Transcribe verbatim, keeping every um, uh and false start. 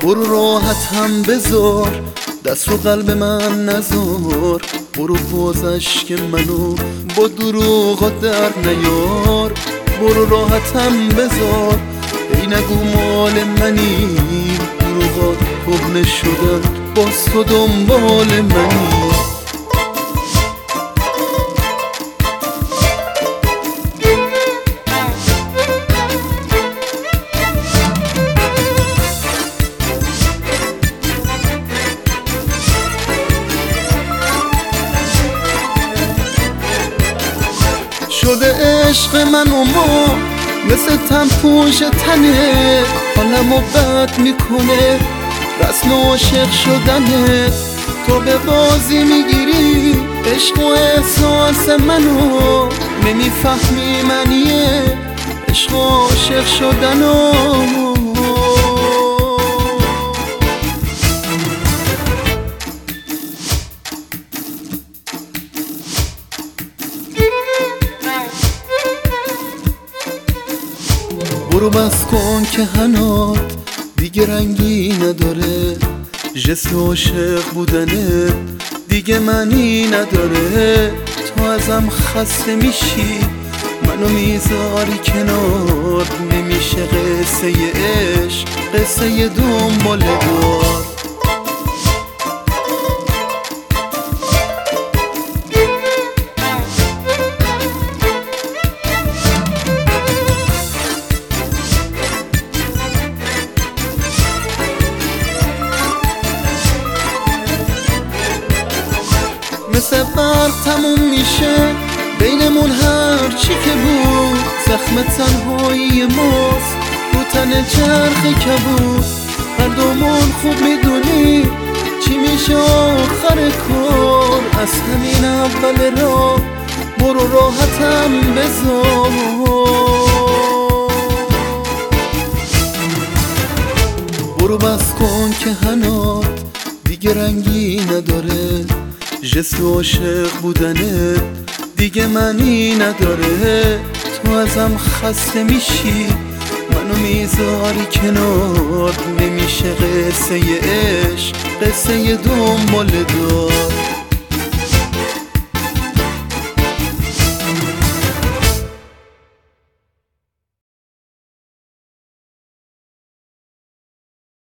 برو راحتم بذار، دست رو قلب من نذار. برو بازش که منو با دروغات در نیار. برو راحتم بذار، ای نگو مال منی. دروغات کهنه شدن، باز تو دنبال منی. شده عشق من و ما مثل تنپوش تنه، حالمو بد میکنه رسم عاشق شدنه. تو به بازی میگیری عشق و احساس منو، نمیفهمی منیه عشق و عاشق شدنو. برو بس کن که هنات دیگه رنگی نداره. جست عاشق بودنت دیگه معنی نداره. تو ازم خسته میشی، منو میذاری کنار. نمیشه قصه عشق قصه دنبال دار. مثل برق تموم میشه بینمون هر چی که بود. زخم تنهایی ماست رو تن چرخ کبود. هر دومون خوب میدونی چی میشه آخر کار. از همین اول راه برو راحتم بذار. برو بس کن که هنات دیگه رنگی نداره. جست عاشق بودنت دیگه معنی نداره. تو ازم خسته میشی، منو میذاری کنار. نمیشه قصه عشق قصه دنبال دار.